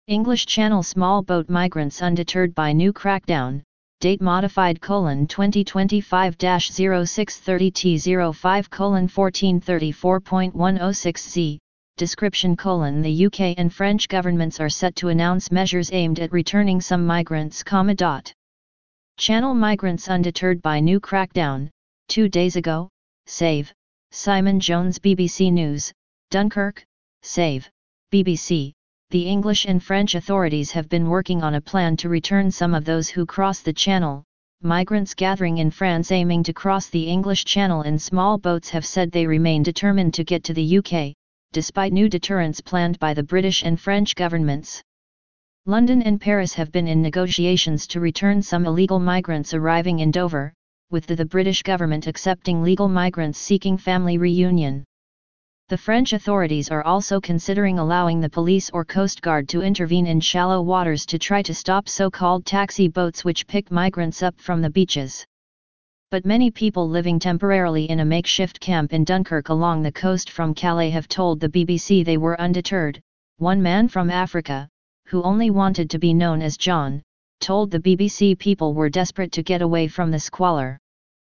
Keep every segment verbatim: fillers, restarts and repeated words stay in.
English Channel small boat migrants undeterred by new crackdown, date modified colon twenty twenty-five dash oh six thirty T oh five colon fourteen thirty-four point one oh six Z, description colon the U K and French governments are set to announce measures aimed at returning some migrants, comma dot. Channel migrants undeterred by new crackdown, two days ago, Save, Simon Jones B B C News, Dunkirk, Save, B B C. The English and French authorities have been working on a plan to return some of those who cross the Channel. Migrants gathering in France aiming to cross the English Channel in small boats have said they remain determined to get to the U K, despite new deterrents planned by the British and French governments. London and Paris have been in negotiations to return some illegal migrants arriving in Dover, with the, the British government accepting legal migrants seeking family reunion. The French authorities are also considering allowing the police or Coast Guard to intervene in shallow waters to try to stop so-called taxi boats which pick migrants up from the beaches. But many people living temporarily in a makeshift camp in Dunkirk along the coast from Calais have told the B B C they were undeterred. One man from Africa, who only wanted to be known as John, told the B B C people were desperate to get away from the squalor.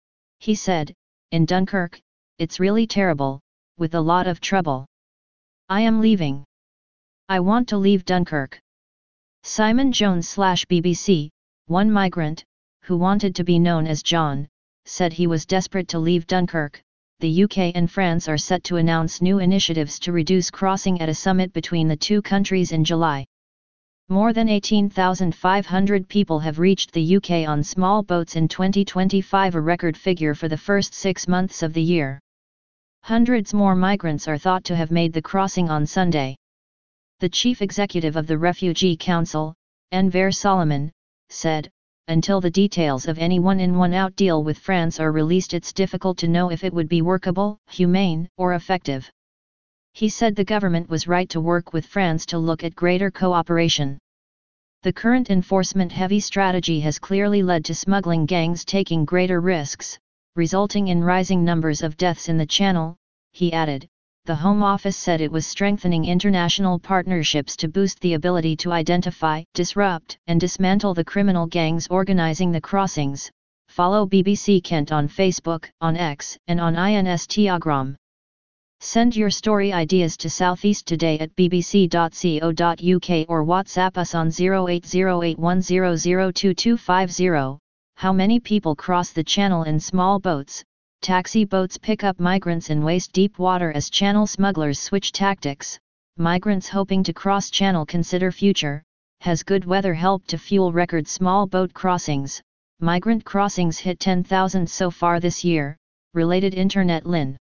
He said, "In Dunkirk, it's really terrible, with a lot of trouble. I am leaving. I want to leave Dunkirk." Simon Jones slash B B C, one migrant, who wanted to be known as John, said he was desperate to leave Dunkirk. The U K and France are set to announce new initiatives to reduce crossing at a summit between the two countries in July. More than eighteen thousand five hundred people have reached the U K on small boats in twenty twenty-five, a record figure for the first six months of the year. Hundreds more migrants are thought to have made the crossing on Sunday. The chief executive of the Refugee Council, Enver Solomon, said, "Until the details of any one-in one-out deal with France are released, it's difficult to know if it would be workable, humane, or effective." He said the government was right to work with France to look at greater cooperation. The current enforcement-heavy strategy has clearly led to smuggling gangs taking greater risks, resulting in rising numbers of deaths in the Channel, he added. The Home Office said it was strengthening international partnerships to boost the ability to identify, disrupt, and dismantle the criminal gangs organizing the crossings. Follow B B C Kent on Facebook, on X, and on Instagram. Send your story ideas to Southeast Today at b b c dot co dot u k or WhatsApp us on zero eight zero eight one zero zero two two five zero. How many people cross the Channel in small boats? Taxi boats pick up migrants in waist-deep water as Channel smugglers switch tactics. Migrants hoping to cross Channel consider future. Has good weather helped to fuel record small boat crossings? Migrant crossings hit ten thousand so far this year, related Internet Lin.